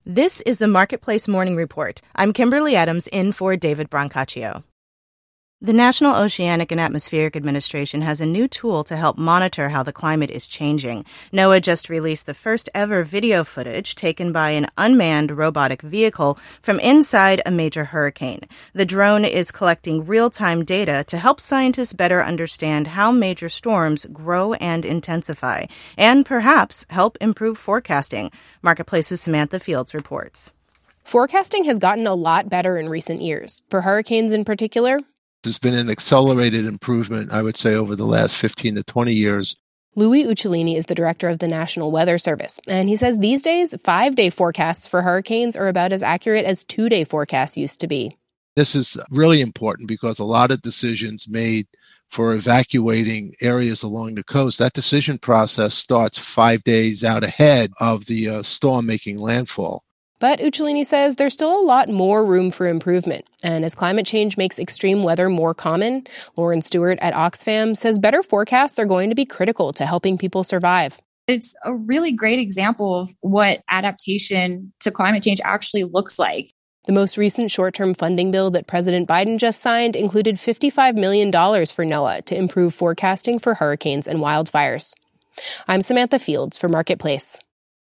This is the Marketplace Morning Report. I'm Kimberly Adams in for David Brancaccio. The National Oceanic and Atmospheric Administration has a new tool to help monitor how the climate is changing. NOAA just released the first ever video footage taken by an unmanned robotic vehicle from inside a major hurricane. The drone is collecting real-time data to help scientists better understand how major storms grow and intensify, and perhaps help improve forecasting. Marketplace's Samantha Fields reports. Forecasting has gotten a lot better in recent years. For hurricanes in particular, there's been an accelerated improvement, I would say, over the last 15 to 20 years. Louis Uccellini is the director of the National Weather Service, and he says these days, 5-day forecasts for hurricanes are about as accurate as 2-day forecasts used to be. This is really important because a lot of decisions made for evacuating areas along the coast, that decision process starts 5 days out ahead of the storm making landfall. But Uccellini says there's still a lot more room for improvement. And as climate change makes extreme weather more common, Lauren Stewart at Oxfam says better forecasts are going to be critical to helping people survive. It's a really great example of what adaptation to climate change actually looks like. The most recent short-term funding bill that President Biden just signed included $55 million for NOAA to improve forecasting for hurricanes and wildfires. I'm Samantha Fields for Marketplace.